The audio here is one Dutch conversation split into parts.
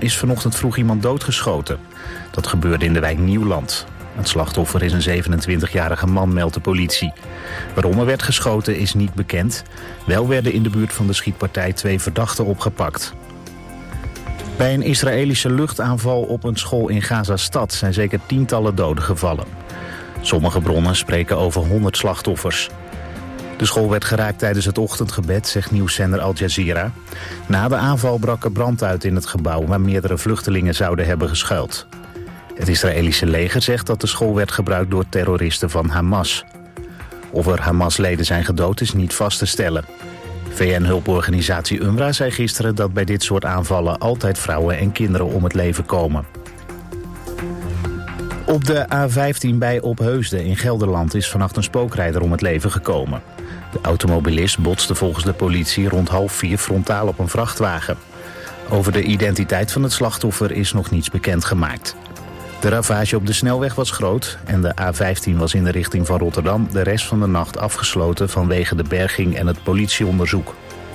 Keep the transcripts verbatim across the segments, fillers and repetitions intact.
is vanochtend vroeg iemand doodgeschoten. Dat gebeurde in de wijk Nieuwland. Het slachtoffer is een zevenentwintigjarige man, meldt de politie. Waarom er werd geschoten is niet bekend. Wel werden in de buurt van de schietpartij twee verdachten opgepakt. Bij een Israëlische luchtaanval op een school in Gaza-stad zijn zeker tientallen doden gevallen. Sommige bronnen spreken over honderd slachtoffers. De school werd geraakt tijdens het ochtendgebed, zegt nieuwszender Al Jazeera. Na de aanval brak er brand uit in het gebouw waar meerdere vluchtelingen zouden hebben geschuild. Het Israëlische leger zegt dat de school werd gebruikt door terroristen van Hamas. Of er Hamas-leden zijn gedood is niet vast te stellen. V N-hulporganisatie U N R W A zei gisteren dat bij dit soort aanvallen altijd vrouwen en kinderen om het leven komen. Op de A vijftien bij Opheusden in Gelderland is vannacht een spookrijder om het leven gekomen. De automobilist botste volgens de politie rond half vier frontaal op een vrachtwagen. Over de identiteit van het slachtoffer is nog niets bekendgemaakt. De ravage op de snelweg was groot en de A vijftien was in de richting van Rotterdam de rest van de nacht afgesloten vanwege de berging en het politieonderzoek.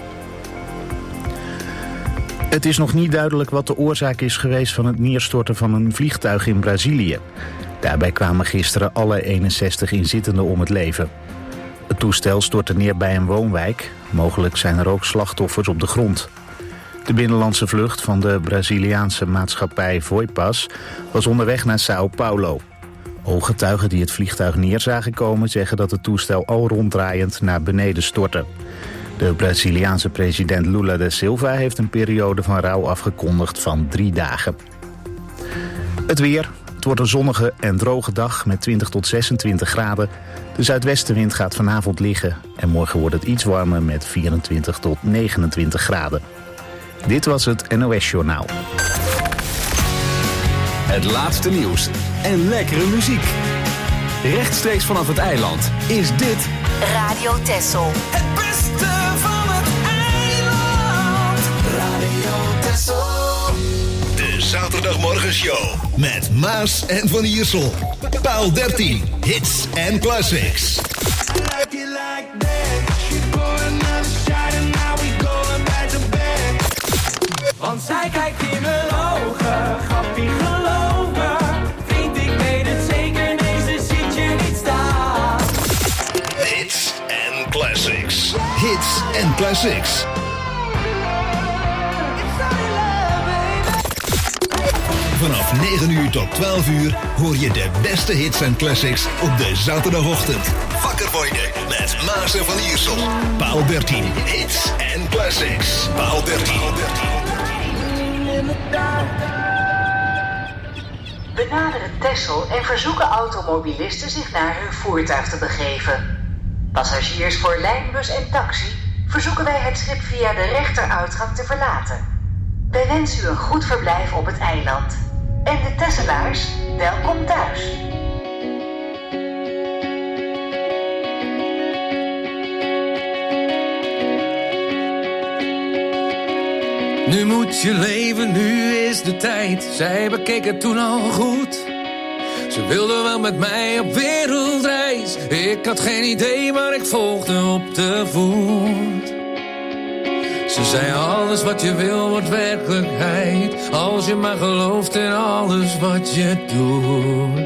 Het is nog niet duidelijk wat de oorzaak is geweest van het neerstorten van een vliegtuig in Brazilië. Daarbij kwamen gisteren alle eenenzestig inzittenden om het leven. Het toestel stortte neer bij een woonwijk. Mogelijk zijn er ook slachtoffers op de grond. De binnenlandse vlucht van de Braziliaanse maatschappij Voipas was onderweg naar Sao Paulo. Ooggetuigen die het vliegtuig neer zagen komen zeggen dat het toestel al ronddraaiend naar beneden stortte. De Braziliaanse president Lula da Silva heeft een periode van rouw afgekondigd van drie dagen. Het weer. Het wordt een zonnige en droge dag met twintig tot zesentwintig graden. De zuidwestenwind gaat vanavond liggen en morgen wordt het iets warmer met vierentwintig tot negenentwintig graden. Dit was het N O S-journaal. Het laatste nieuws en lekkere muziek. Rechtstreeks vanaf het eiland is dit Radio Texel. Het beste van het eiland. Radio Texel. De zaterdagmorgenshow met Maas en Van Iersel. Paal dertien, hits en classics. Like it like that. She pouring another shot and now we going back to bed. Want zij kijkt in mijn ogen, grappie geloof me. Vriend, ik weet het zeker, deze ziet je niet staan. Hits en classics. Hits en classics. Vanaf negen uur tot twaalf uur hoor je de beste hits en classics op de zaterdagochtend. Wakker worden met Maas en Van Iersel. Paal dertien, hits en classics. Paal dertien. We naderen Texel en verzoeken automobilisten zich naar hun voertuig te begeven. Passagiers voor lijnbus en taxi verzoeken wij het schip via de rechteruitgang te verlaten. Wij wensen u een goed verblijf op het eiland. En de Tesselaars, welkom thuis. Nu moet je leven, nu is de tijd. Zij bekeek het toen al goed. Ze wilde wel met mij op wereldreis. Ik had geen idee, maar ik volgde op de voet. Ze zei alles wat je wil wordt werkelijkheid. Als je maar gelooft in alles wat je doet.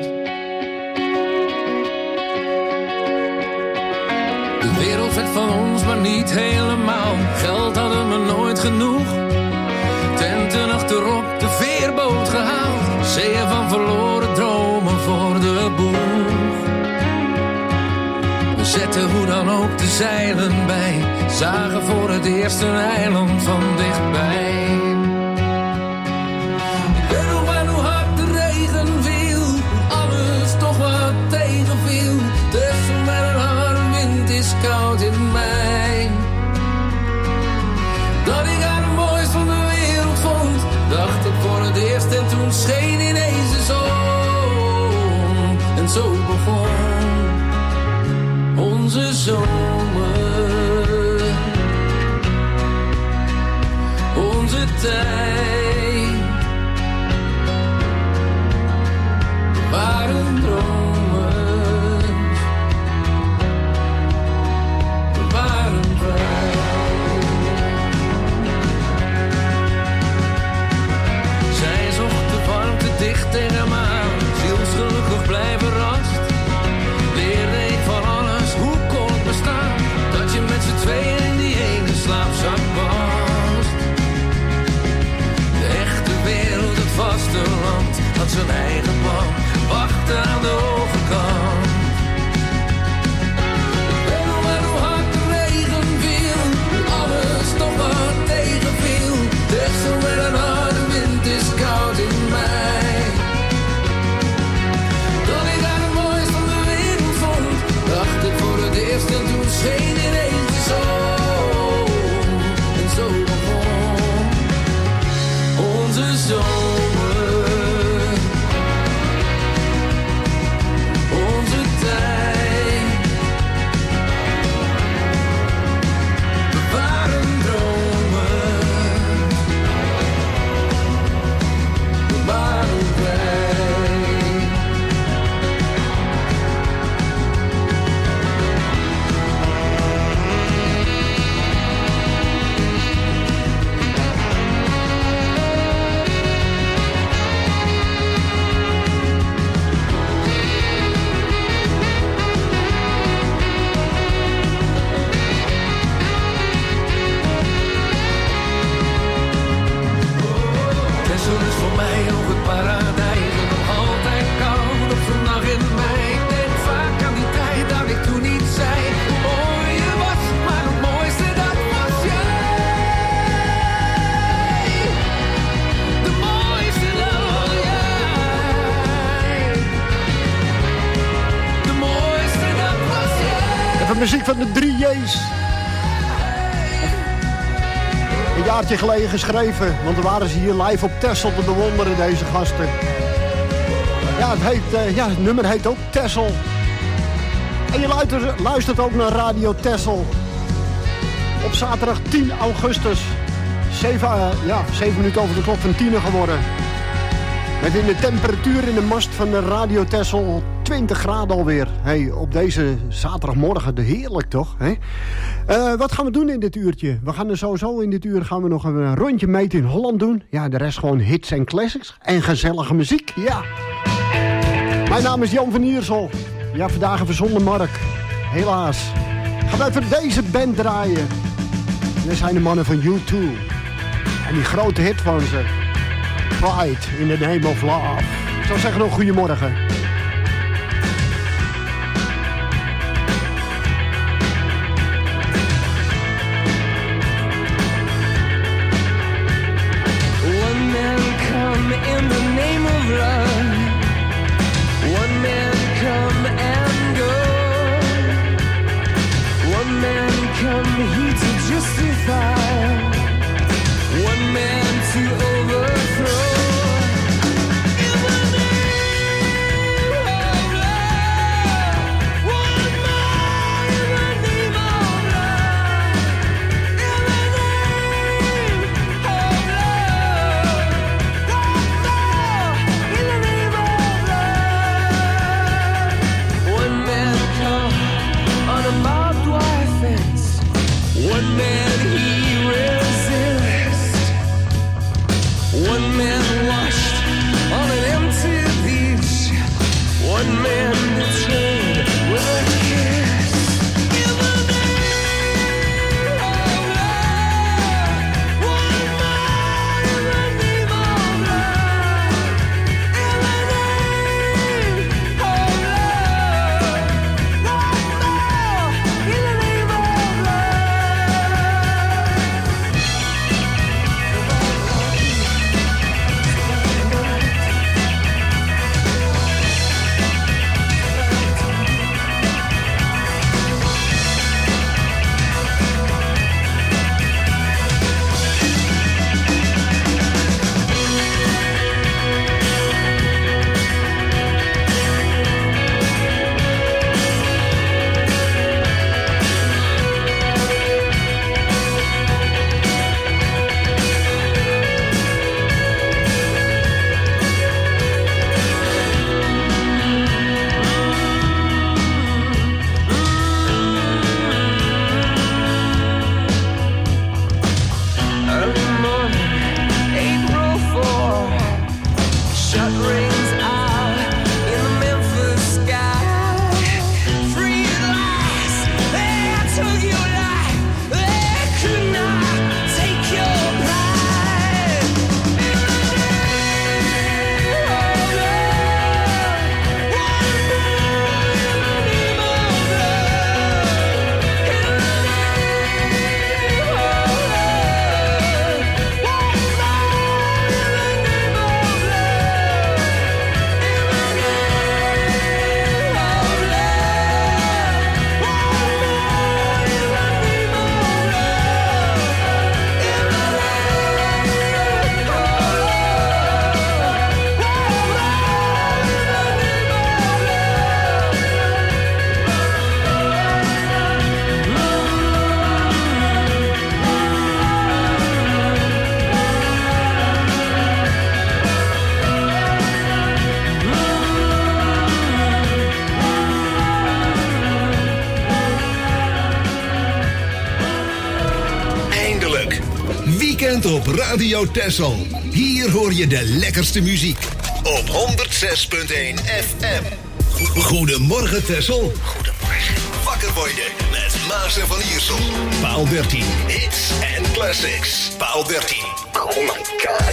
De wereld werd van ons, maar niet helemaal. Geld hadden we nooit genoeg. Tenten achterop, de veerboot gehaald. Zeeën van verloren dromen voor de boeg. We zetten hoe dan ook de zeilen bij. Zagen voor het eerst een eiland van dichtbij. Ik weet nog wel hoe hard de regen viel. Alles toch wat tegenviel. Tussen met een harde wind is koud in mei. Dat ik haar het mooist van de wereld vond. Dacht ik voor het eerst en toen scheen ineens de zon. En zo begon onze zomer. Onze tijd. We waren dromers. We waren vrij. zijn eigen plan, wachten aan de overkant. Ik weet nog maar hoe hard de regen viel, alles nog maar tegenviel. Texel met een harde wind is koud in mei. Dat ik daar het mooiste van de wereld vond, dacht ik voor het eerst en toen scheen ineens de zon. En zo begon onze zomer, onze tijd. We waren dromen, we waren vrij. Texel is voor mij ook het paradijs. En nog altijd koud op zo'n dag in mei. Ik denk vaak aan die tijd dat ik toen niet zei hoe mooi je was, maar het mooiste dat was jij. De mooiste dat was jij. De mooiste dat was jij. Even muziek van de drie J's. Een jaartje geleden geschreven, want dan waren ze hier live op Texel te bewonderen, deze gasten. Ja, het, heet, uh, ja, het nummer heet ook Texel. En je luistert, luistert ook naar Radio Texel. Op zaterdag tien augustus. zeven, uh, ja, zeven minuten over de klok van tien geworden. Met in de temperatuur in de mast van de Radio Texel twintig graden alweer. Hey, op deze zaterdagmorgen, de heerlijk toch? Hey? Uh, wat gaan we doen in dit uurtje? We gaan er sowieso in dit uur gaan we nog een rondje meten in Holland doen. Ja, de rest gewoon hits en classics. En gezellige muziek, ja. Mijn naam is Jan van Iersel. Ja, vandaag even zonder Mark. Helaas. Gaan we even deze band draaien. En dat zijn de mannen van U twee. En die grote hit van ze. Pride in the name of love. Ik zou zeggen nog goedemorgen. One man come in the name of love. One man come and go. One man come here to justify. One man to overthrow. One man he resists. One man washed on an empty beach. One man betrayed with a kiss. In the name of love. One man in the name of love. In the name of love. One more in the name of staat op Radio Texel. Hier hoor je de lekkerste muziek. Op honderdzes punt één F M. Goedemorgen Texel. Goedemorgen. Wakker worden met Maas en Van Iersel. Paal dertien. Hits en classics. Paal dertien. Oh my god.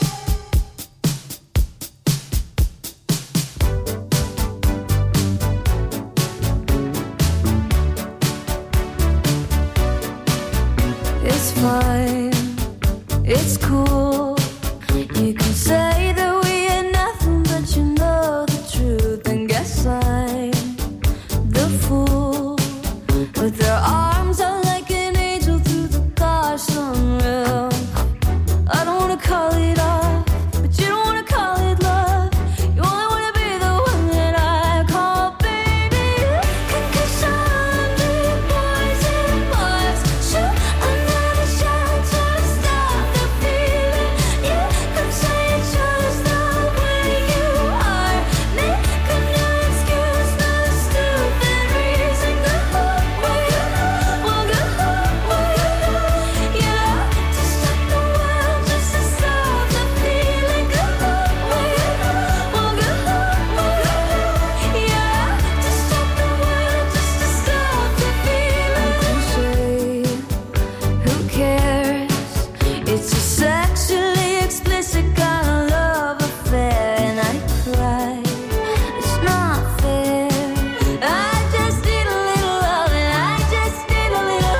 It's fine, it's cool. You can say that we ain't nothing, but you know the truth. And guess I'm the fool. With their arms out like an angel through the car sunroof. I don't wanna call it off, but you don't wanna call it love. You only wanna be the one that I call baby. Cause I'm the boys and boys. Shoot another shot to stop the feeling. You could say it's just the way you are. Make a new excuse, no stupid reason. Go home, well, go home, well, go home, well, go home. Yeah, to stop the world, just to stop the feeling. Go home, well, go home, well, go home, well, go home. Yeah, to stop the world, just to stop the feeling. Cliche, who cares? It's a sexually explicit kind of love affair, and I cry. It's not fair. I just need a little love, and I just need a little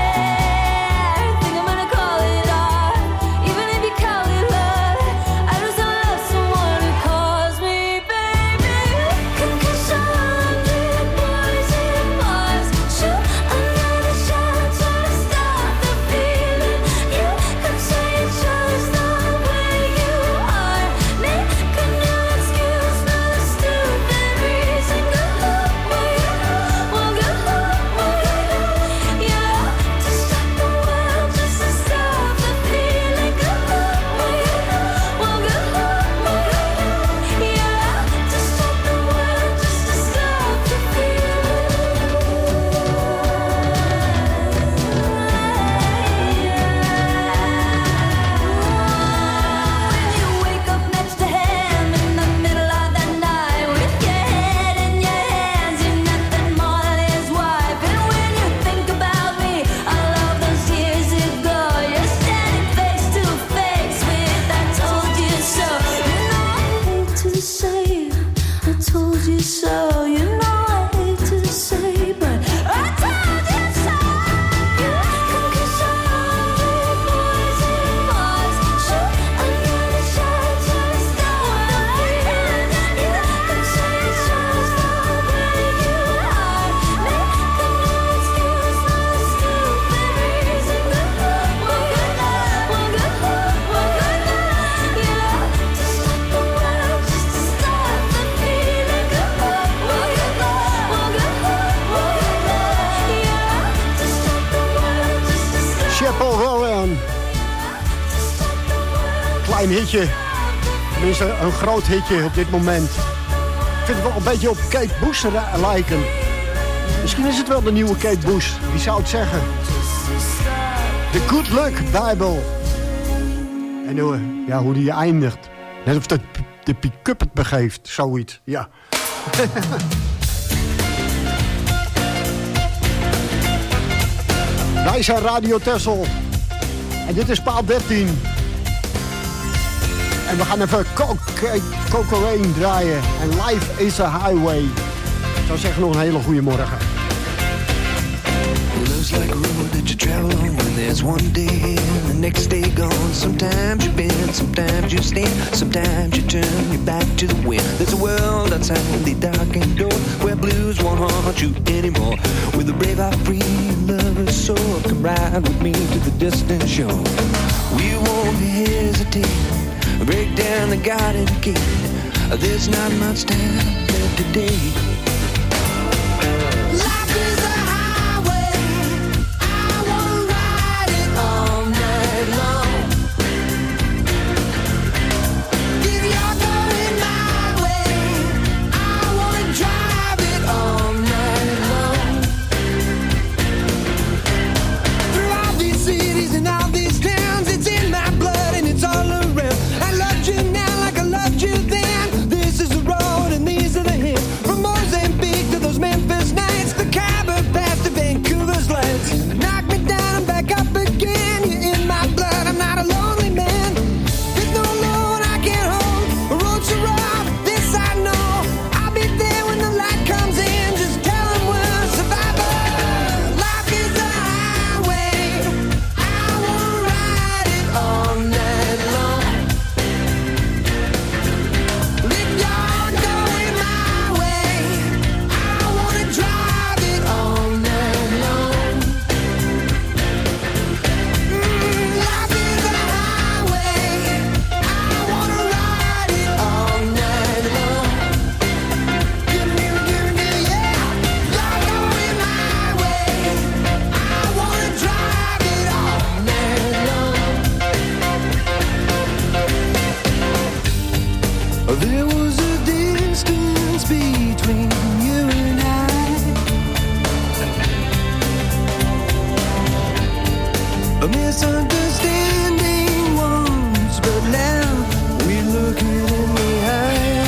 hair. Think I'm gonna call it art, even if you call it love. I just don't love someone who calls me baby. Cause I'm the boys and boys. Shoot another shot to stop the feeling. You could say it's just the way you are. Make a new excuse, no stupid reason. Go home, well, go home, well, go home, well, go home. Yeah, to stop the world, just to stop the feeling. Go home, well, go home, well, go home, well, go home. Yeah, to stop the world, just to stop the When you wake up next to him in the middle of the night with your head in your hands, you're nothing more than his wife. And when you think about me, all of those years ago, you're standing face to face with I told you so. You know I hate to say I told you so. You know I hate to say, but I told you so. Cause I'm the boys and boys. Shoot another shot to stop the feeling. You could say it's just the way you are. Make a new excuse, no stupid reason. Go home, well, go home, well, go home, well, go home. Yeah, to stop the world, just to stop the feeling. Go home, well, go home, well, go home, well, go home. Yeah, to stop the world, just to stop Chappell Rowan. Klein hitje. Tenminste, een groot hitje op dit moment. Ik vind het wel een beetje op Kate Bush ra- lijken. Misschien is het wel de nieuwe Kate Bush. Wie zou het zeggen? The Good Luck Bible. En hoe, ja, hoe die eindigt. Net of de, de pick-up het begeeft. Zoiets, ja. Wij zijn Radio Texel. En dit is paal dertien. En we gaan even Coco Rain draaien. En Life is a Highway. Ik zou zeggen nog een hele goede morgen. Love's like a road that you travel on when there's one day here and the next day gone. Sometimes you bend, sometimes you stand, sometimes you turn your back to the wind. There's a world outside the darkened door where blues won't haunt you anymore. With a brave heart free and lover's soul, come ride with me to the distant shore. We won't hesitate, break down the garden gate. There's not much time left today. Through all these cities and all these towns, it's in my There was a distance between you and I, a misunderstanding once, but now we look it in the eye.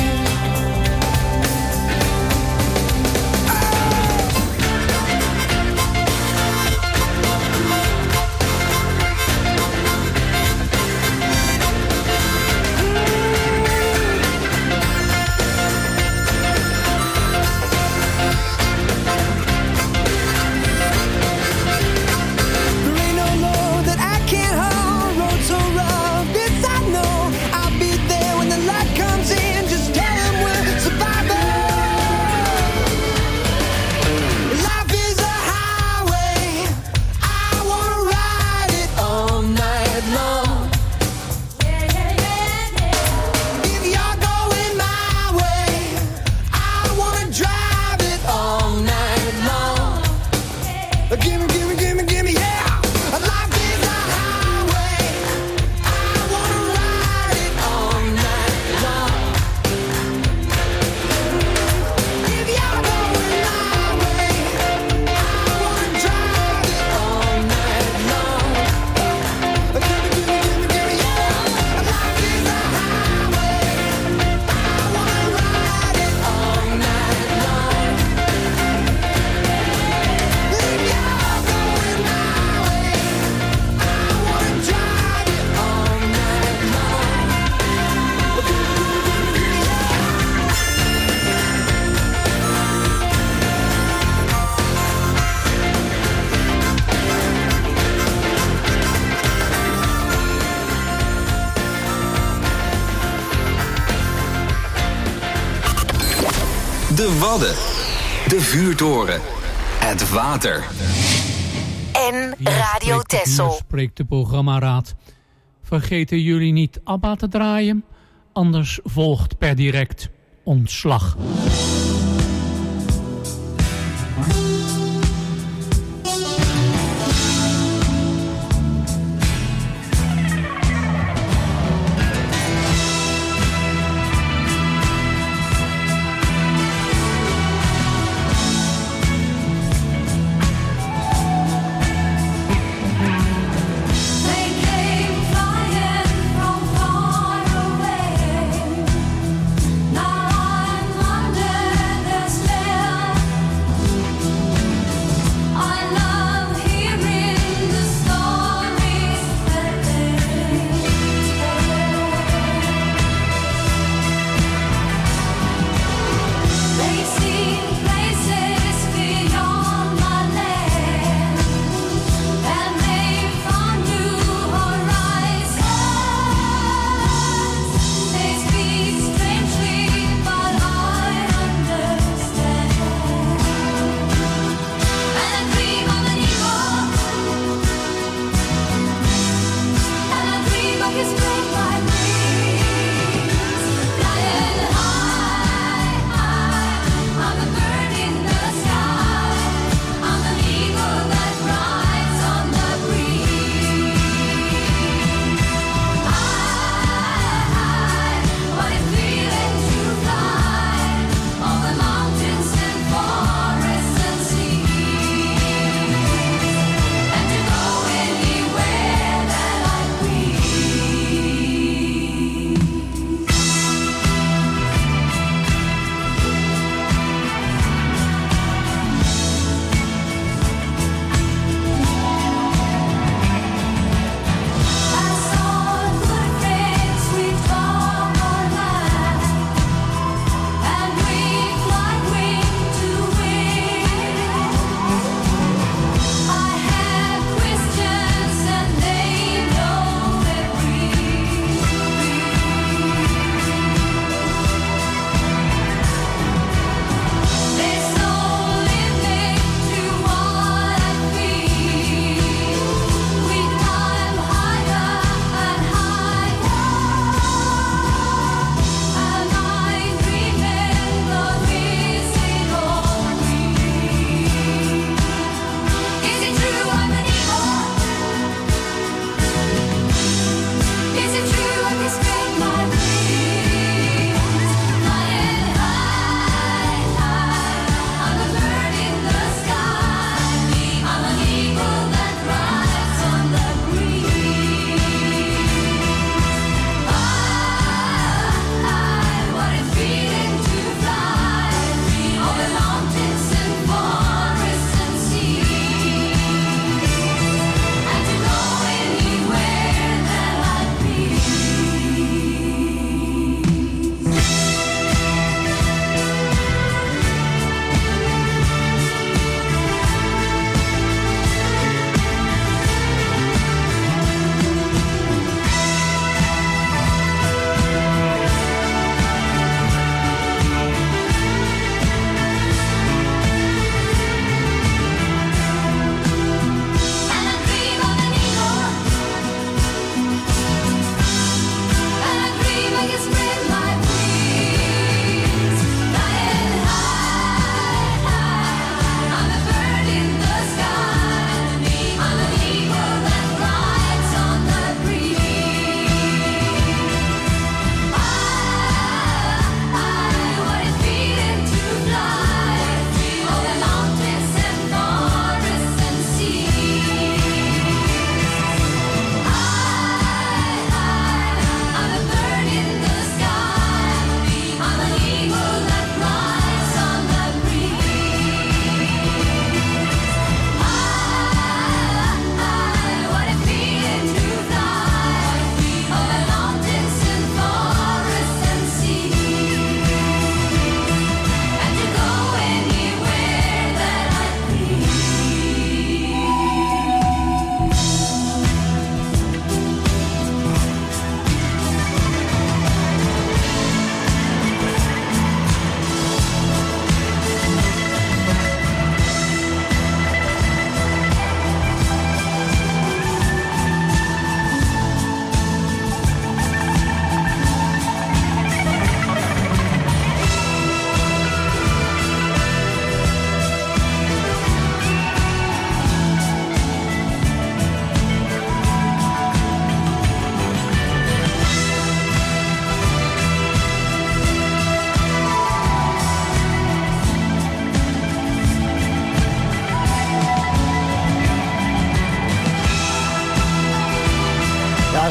De Wadden, de vuurtoren, het water. En Radio Texel. Hier spreekt de programmaraad. Vergeten jullie niet ABBA te draaien? Anders volgt per direct ontslag. Now I'm London.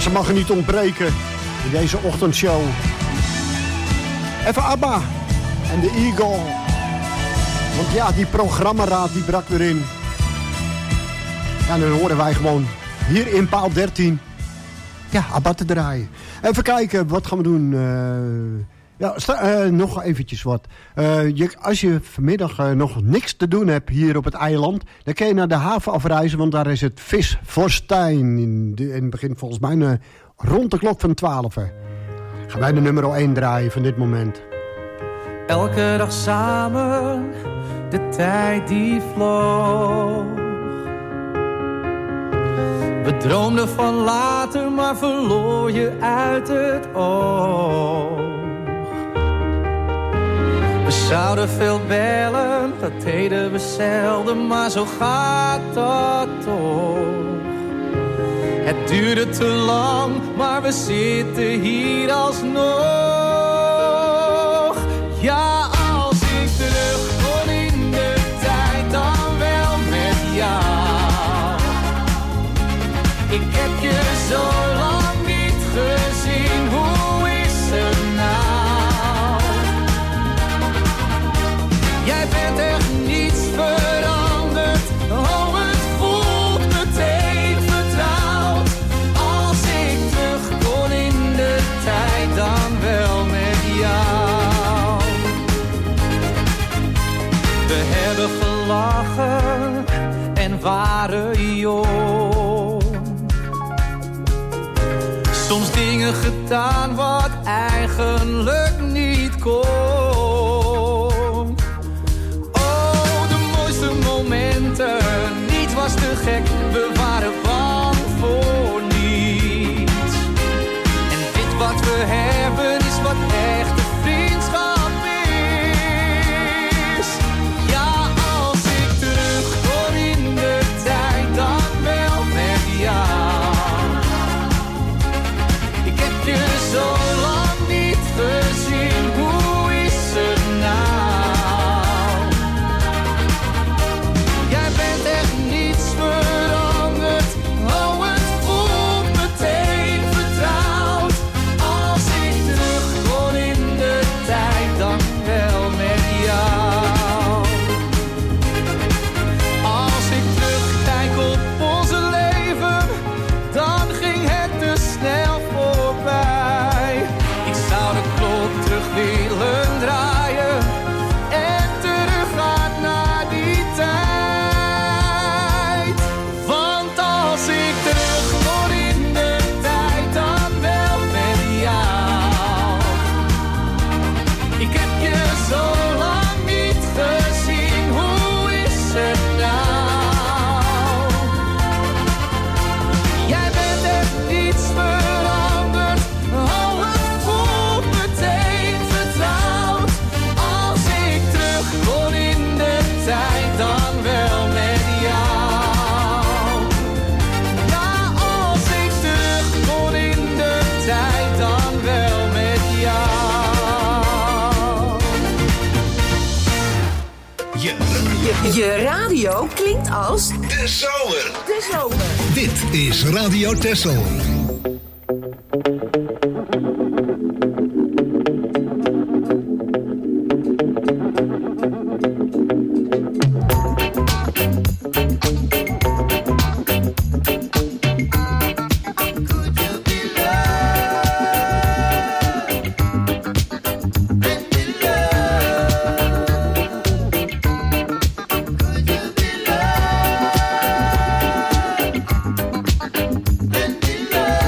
ze mag er niet ontbreken in deze ochtendshow. Even ABBA en de Eagle. Want ja, die programmaraad die brak weer in. Ja, dan horen wij gewoon hier in paal dertien... ja, ABBA te draaien. Even kijken, wat gaan we doen? Uh, ja, sta, uh, nog eventjes wat. Uh, je, als je vanmiddag uh, nog niks te doen hebt hier op het eiland... dan kun je naar de haven afreizen, want daar is het Visforstein. In, de, in het begin volgens mij uh, rond de klok van twaalf. Hè. Gaan wij de nummer één draaien van dit moment. Elke dag samen, de tijd die vloog. We droomden van later, maar verloor je uit het oog. We zouden veel bellen, dat deden we zelden, maar zo gaat dat toch. Het duurde te lang, maar we zitten hier alsnog. Ja, als ik terug kon in de tijd, dan wel met jou. Ik heb je zo lang niet gezien, hoe is het nou? Jij bent echt niets veranderd, oh het voelt meteen vertrouwd. Als ik terug kon in de tijd, dan wel met jou. We hebben gelachen en waren jong. Soms dingen gedaan wat eigenlijk niet kon. Oh, de mooiste momenten, niets was te gek, we waren bang voor niets. En dit wat we hebben is wat echte vriendschap is. Ja, als ik terug kon in de tijd, dan wel met jou. Je zo lang niet gezien, hoe is het nou? Jij bent echt niets veranderd, oh het voelt meteen vertrouwd. Als ik terug kon in de tijd, dan wel met jou. Als ik terugkijk op onze leven, dan ging het te snel voorbij. Ik zou de klok terug willen draaien en teruggaan naar die tijd. Want als ik terug kon in de tijd, dan wel met jou. Ik heb je zo lang niet gezien, hoe is het nou? Jij bent echt niets veranderd, oh het voelt meteen vertrouwd. Als ik terug kon in de tijd, dan wel met jou. Ja, als ik terug kon in de tijd, dan wel met jou. Je, Je radio klinkt als de zomer. de zomer. Dit is Radio Texel. Could you be loved?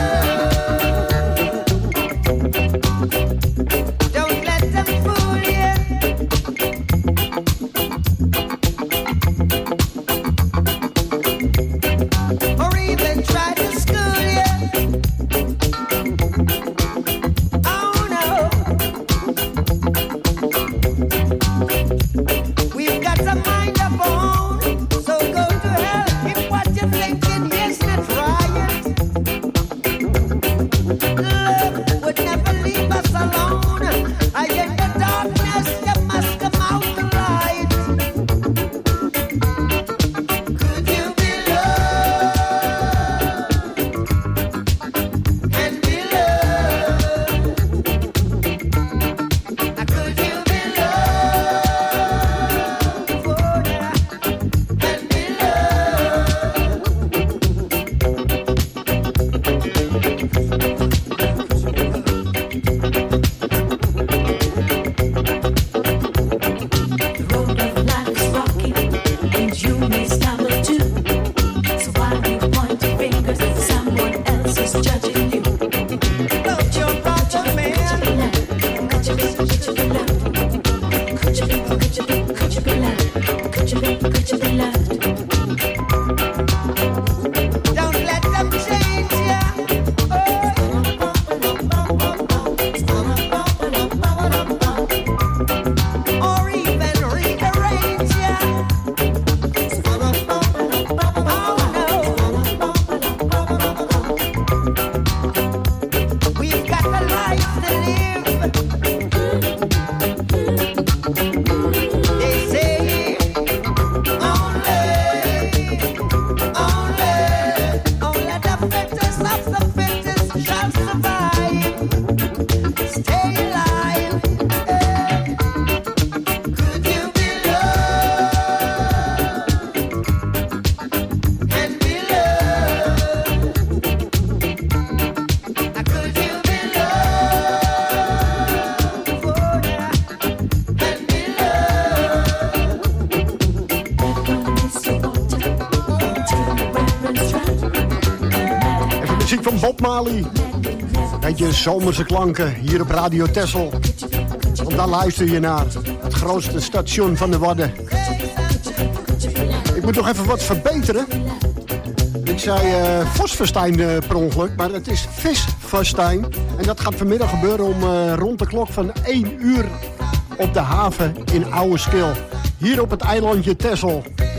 Beetje zomerse klanken hier op Radio Texel. Want daar luister je naar. Het grootste station van de Wadden. Ik moet nog even wat verbeteren. Ik zei uh, Vosverstein uh, per ongeluk, maar het is Visverstein. En dat gaat vanmiddag gebeuren om uh, rond de klok van één uur op de haven in Ouweschil. Hier op het eilandje Texel.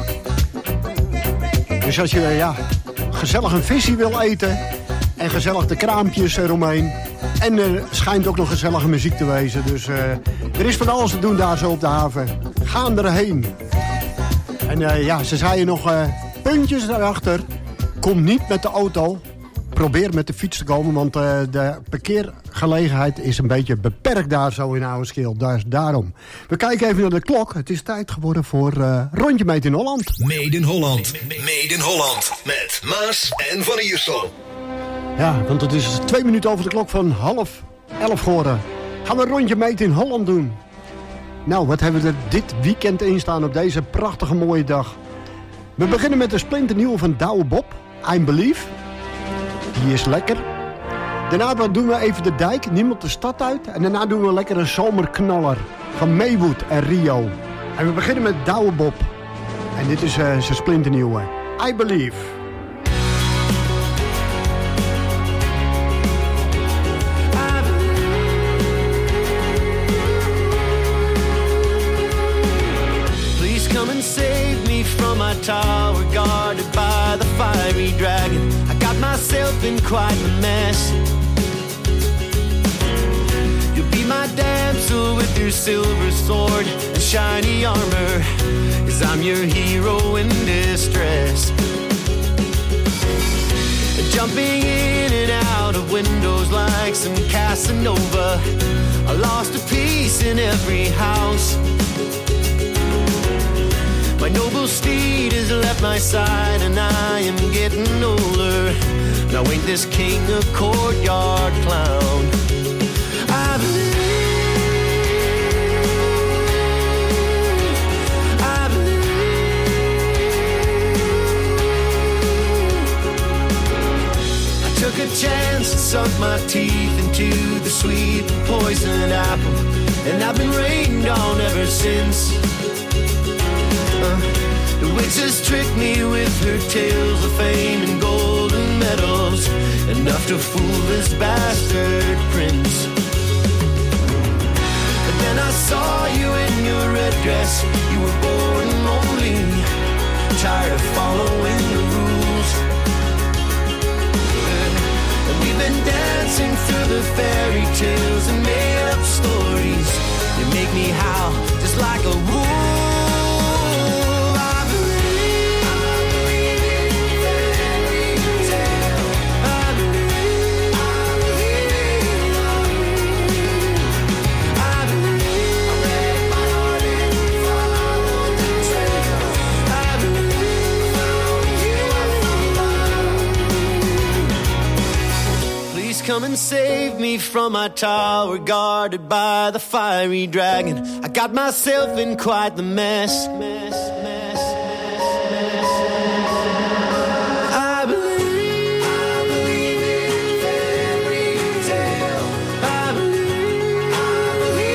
Dus als je uh, ja, gezellig een visje wil eten en gezellig de kraampjes eromheen. En er schijnt ook nog gezellige muziek te wezen. Dus uh, er is van alles te doen daar zo op de haven. Ga erheen. En uh, ja, ze zeiden nog uh, puntjes daarachter. Kom niet met de auto. Probeer met de fiets te komen, want uh, de parkeergelegenheid is een beetje beperkt daar zo in Ouweschil. Daar, daarom. We kijken even naar de klok. Het is tijd geworden voor uh, Rondje Made in Holland. Made in Holland. Made in Holland. Met Maas en Van Iersel. Ja, want het is twee minuten over de klok van half elf geworden. Gaan we een rondje Made in Holland doen. Nou, wat hebben we er dit weekend in staan op deze prachtige mooie dag. We beginnen met de splinternieuwe van Douwe Bob, I Believe. Die is lekker. Daarna doen we even de dijk, Niemand de stad uit. En daarna doen we lekker een zomerknaller van Maywood en Rio. En we beginnen met Douwe Bob. En dit is uh, zijn splinternieuwe, I Believe. From my tower guarded by the fiery dragon, I got myself in quite a mess. You'll be my damsel with your silver sword and shiny armor, 'cause I'm your hero in distress. Jumping in and out of windows like some Casanova, I lost a piece in every house. My noble steed has left my side and I am getting older. Now ain't this king a courtyard clown? I believe, I believe. I took a chance and sunk my teeth into the sweet poisoned apple, and I've been rained on ever since. Uh, the witch has tricked me with her tales of fame and golden medals, enough to fool this bastard prince. But then I saw you in your red dress. You were born lonely, tired of following the rules. And we've been dancing through the fairy tales and made up stories. You make me howl just like a wolf. Come and save me from my tower guarded by the fiery dragon. I got myself in quite the mess. mess, mess, mess. I believe, I believe in fairy tale. I believe, I believe.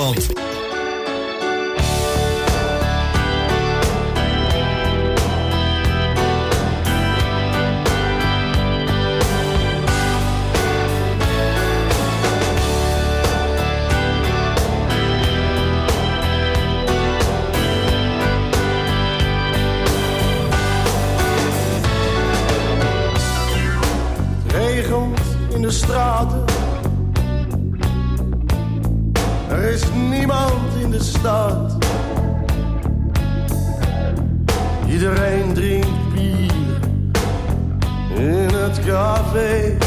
Holland. In de straten. Er is niemand in de stad. Iedereen drinkt bier in het café.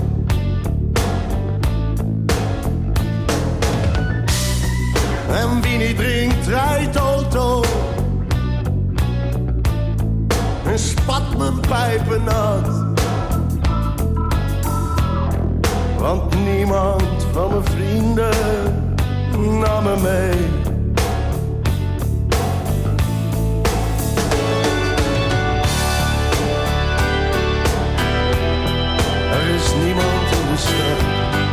En wie niet drinkt, rijdt auto. En spat mijn pijpen nat. Want niemand van mijn vrienden nam me mee. Er is niemand in de stad.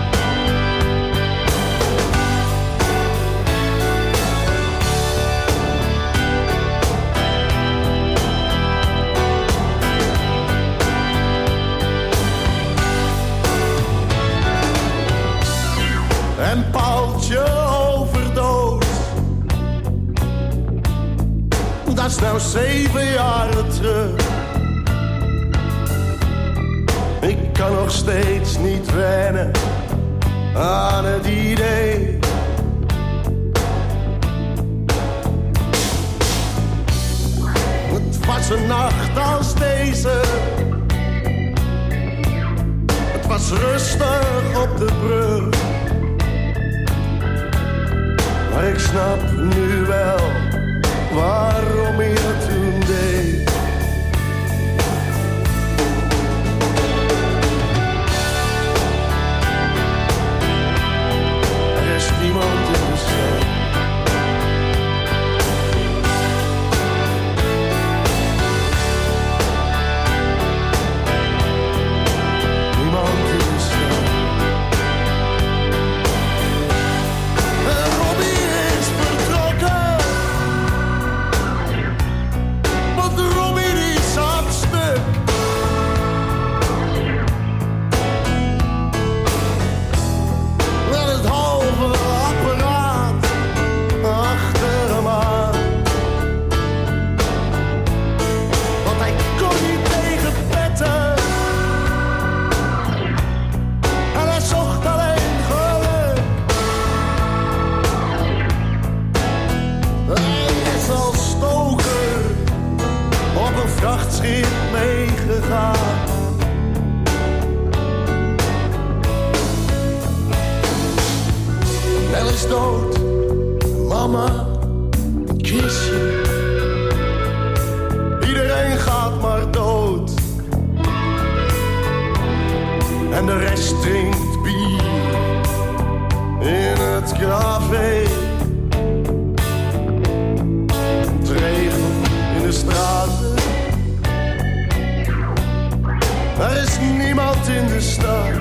En Paaltje overdood. Dat is nou zeven jaren terug. Ik kan nog steeds niet wennen aan het idee. Het was een nacht als deze. Het was rustig op de brug. Maar ik snap nu wel waarom je dat toen deed. Er is niemand in de stad. Niemand in de stad. Vrachtschip meegegaan. Nel is dood, mama, een kistje. Iedereen gaat maar dood. En de rest drinkt bier in het café. Het regent in de straten. Er is niemand in de stad.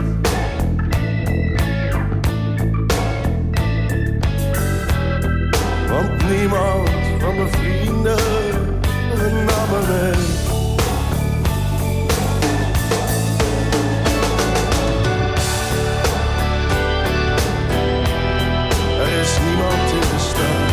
Want niemand van mijn vrienden nam me mee. Er is niemand in de stad.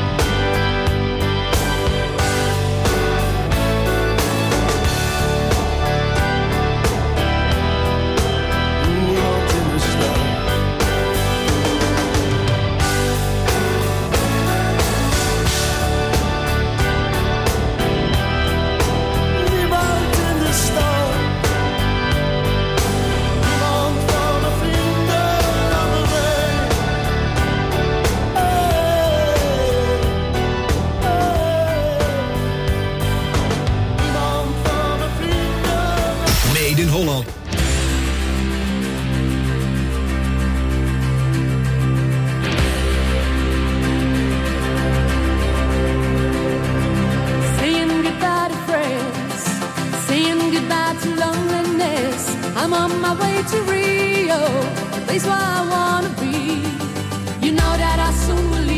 In Holland. Saying goodbye to friends, saying goodbye to loneliness. I'm on my way to Rio, the place where I wanna be. You know that I soon will leave.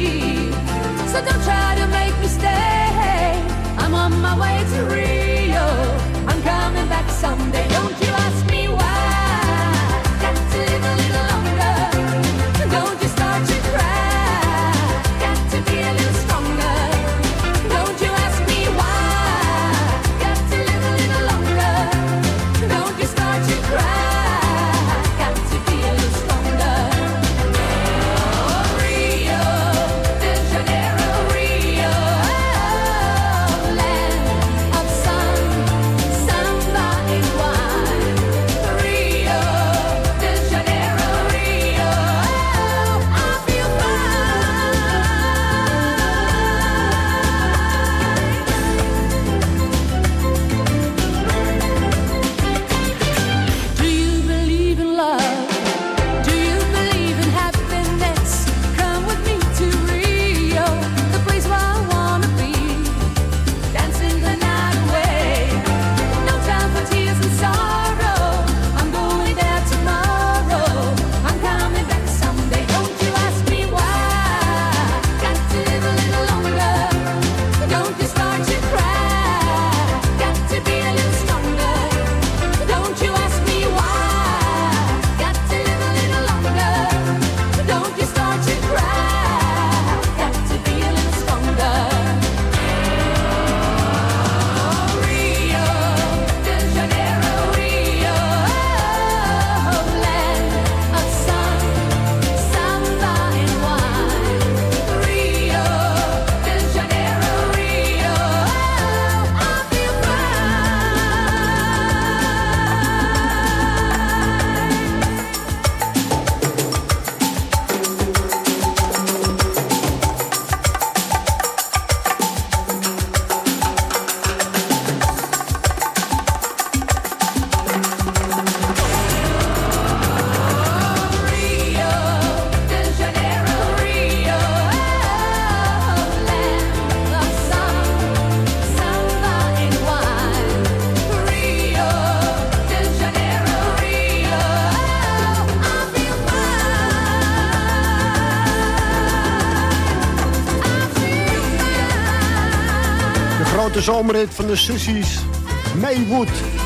grote zomerrit van de Sussies. Maywood.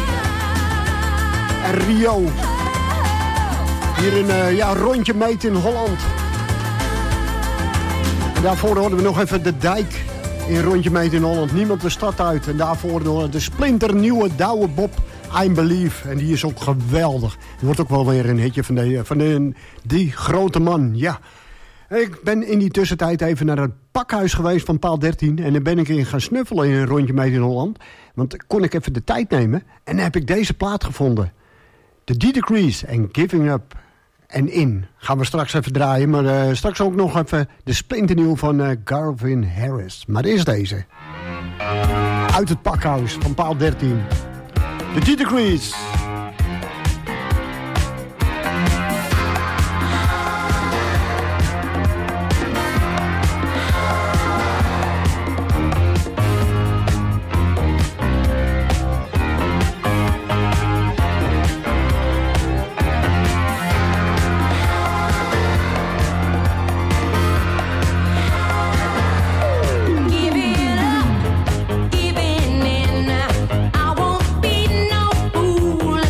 En Rio. Hier een uh, ja, rondje meet in Holland. En daarvoor hoorden we nog even de dijk in rondje meet in Holland. Niemand de stad uit. En daarvoor hoorden we de splinternieuwe Douwe Bob I Believe. En die is ook geweldig. Die wordt ook wel weer een hitje van, de, van de, die grote man. Ja. Ik ben in die tussentijd even naar het pakhuis geweest van paal dertien. En dan ben ik in gaan snuffelen in een rondje meet in Holland. Want kon ik even de tijd nemen. En dan heb ik deze plaat gevonden. The D-Degrees en Giving Up. En In gaan we straks even draaien. Maar uh, straks ook nog even de splinternieuw van uh, Garvin Harris. Maar eerst deze. Uit het pakhuis van paal dertien. The D-Degrees. Giving up, giving in. I won't be no fool.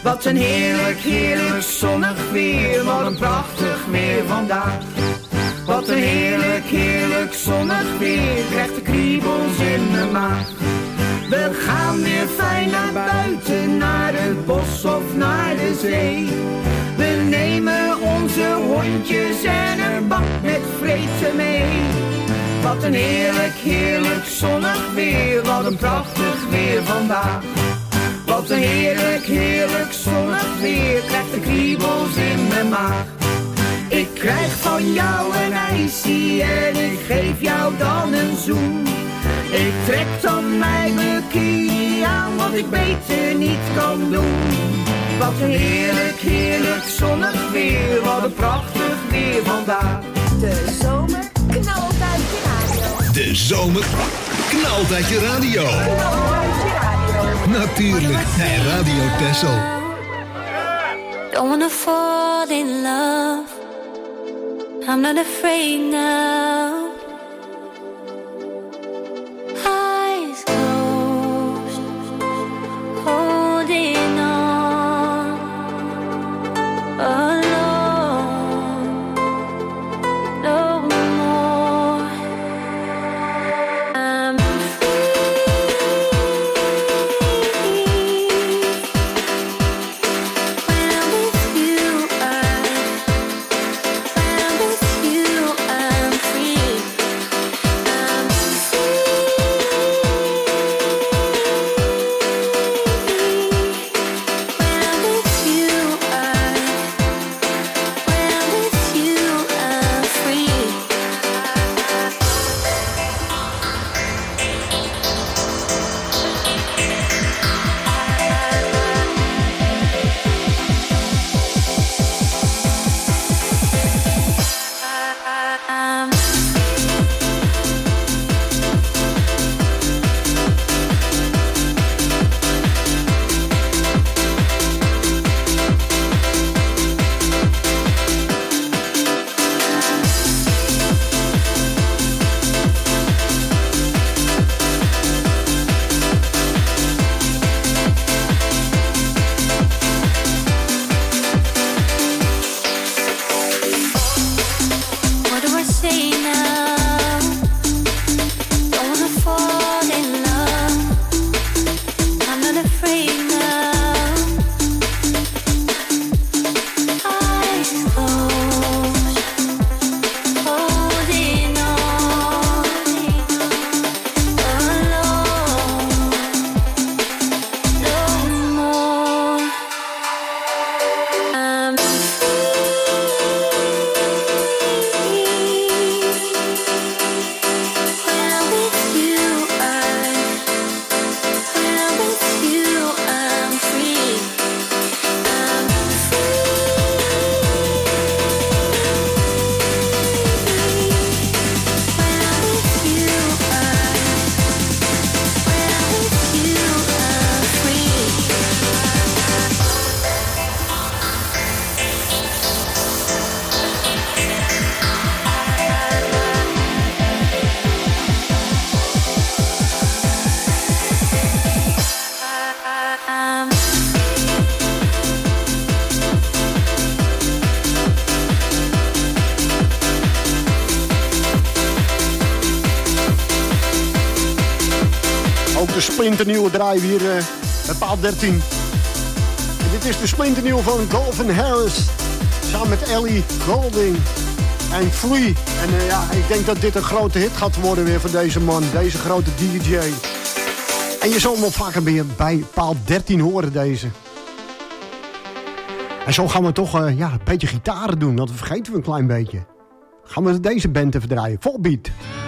Wat een heerlijk, heerlijk zonnig weer, wat een prachtig weer vandaag. Wat een heerlijk, heerlijk zonnig weer, krijgt de kriebels in mijn maag. We gaan weer fijn naar buiten, naar het bos of naar de zee. We nemen onze hondjes en een bak met vreten mee. Wat een heerlijk, heerlijk zonnig weer, wat een prachtig weer vandaag. Wat een heerlijk, heerlijk zonnig weer, krijgt de kriebels in mijn maag. Ik krijg van jou een ijsje en ik geef jou dan een zoen. Ik trek dan mijn bikini aan, wat ik beter niet kan doen. Wat een heerlijk, heerlijk zonnig weer, wat een prachtig weer vandaag. De zomer knalt uit je radio. De zomer knalt uit je radio. Knalt uit je radio. Natuurlijk, bij Radio Texel. Don't wanna fall in love. I'm not afraid now. Eyes closed, holding on, alone, no more. I'm De splinternieuwe draai hier uh, bij paal dertien. En dit is de splinternieuwe van Calvin Harris. Samen met Ellie Goulding en Free. En uh, ja, ik denk dat dit een grote hit gaat worden weer van deze man. Deze grote D J. En je zal hem wel vaker weer bij paal dertien horen deze. En zo gaan we toch uh, ja, een beetje gitaren doen. Dat vergeten we een klein beetje. Gaan we deze band even draaien. Volbeat.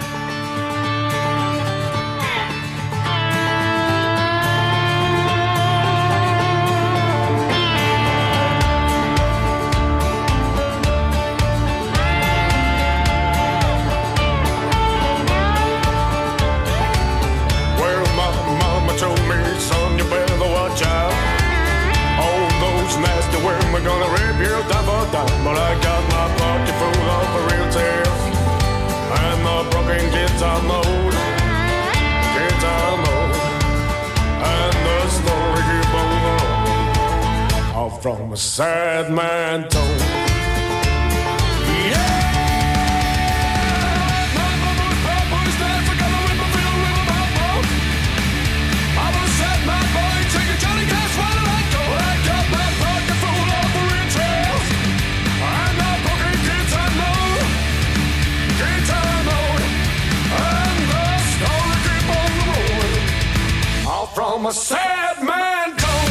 But I got my pocket full of real tales and the broken guitar mode, guitar mode, and the story keep on going. from a sad man tone. Yeah! From a sad man gone.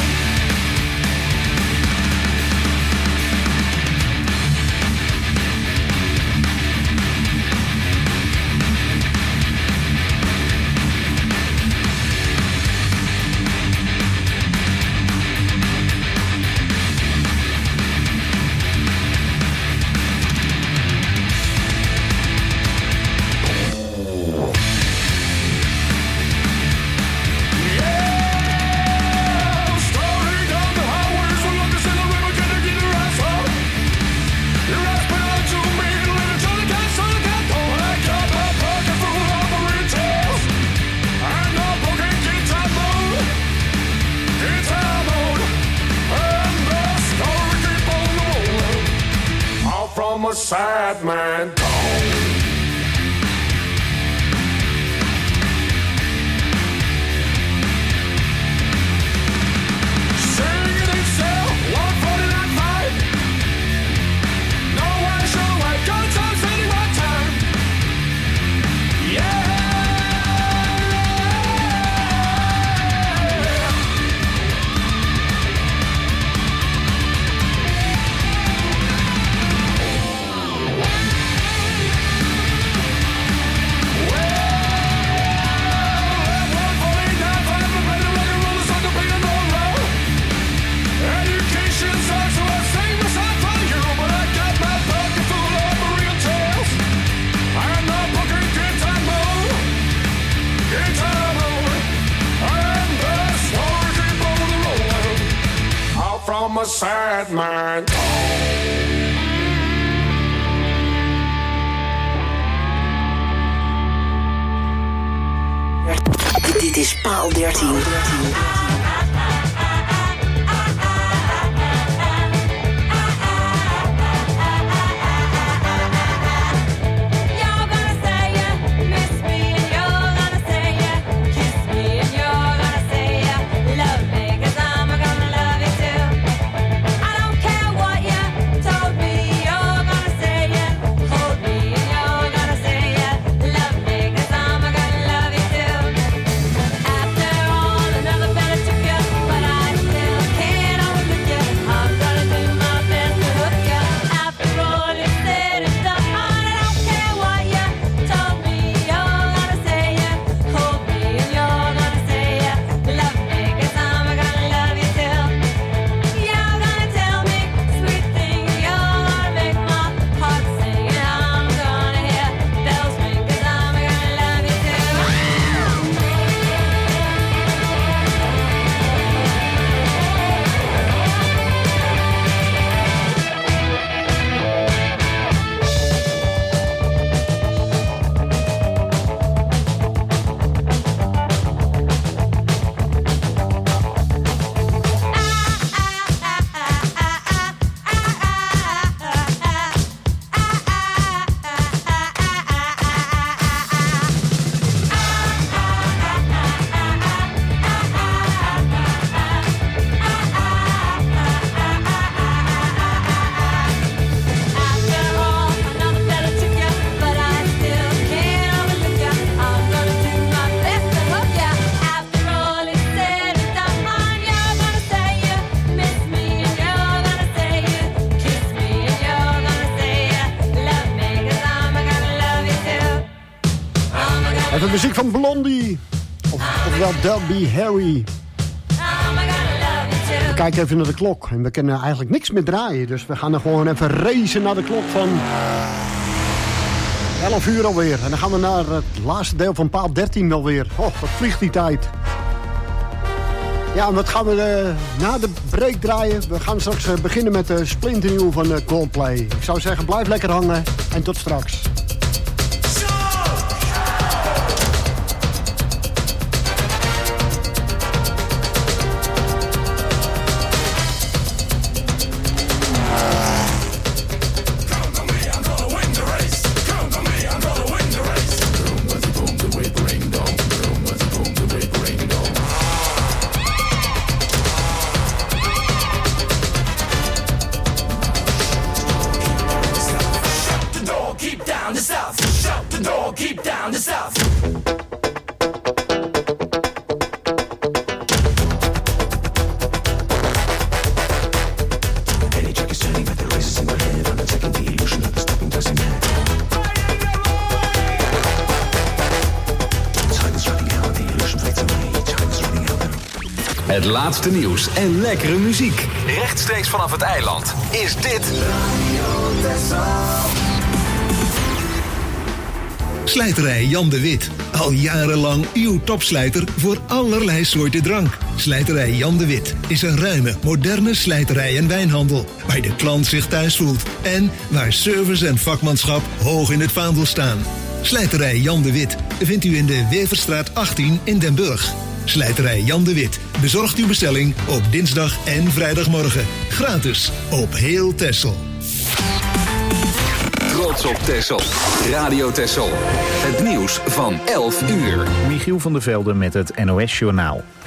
From a sad man gone. Sing it itself, one forty-nine five. No one sure why gun time, spending my time. Yeah. From a sad man. Dit is Paal dertien. Even muziek van Blondie. Of, ofwel Debbie Harry. We kijken even naar de klok. En we kunnen eigenlijk niks meer draaien. Dus we gaan er gewoon even racen naar de klok van elf uur alweer. En dan gaan we naar het laatste deel van Paal dertien alweer. Oh, wat vliegt die tijd. Ja, en wat gaan we uh, na de break draaien? We gaan straks uh, beginnen met de splinternieuw van uh, Coldplay. Ik zou zeggen, blijf lekker hangen en tot straks. Het laatste nieuws en lekkere muziek. Rechtstreeks vanaf het eiland is dit Slijterij Jan de Wit. Al jarenlang uw topslijter voor allerlei soorten drank. Slijterij Jan de Wit is een ruime, moderne slijterij en wijnhandel. Waar de klant zich thuis voelt. En waar service en vakmanschap hoog in het vaandel staan. Slijterij Jan de Wit vindt u in de Weverstraat achttien in Den Burg. Slijterij Jan de Wit bezorgt uw bestelling op dinsdag en vrijdagmorgen. Gratis op heel Texel. Trots op Texel. Radio Texel. Het nieuws van elf uur. Michiel van der Velde met het N O S Journaal.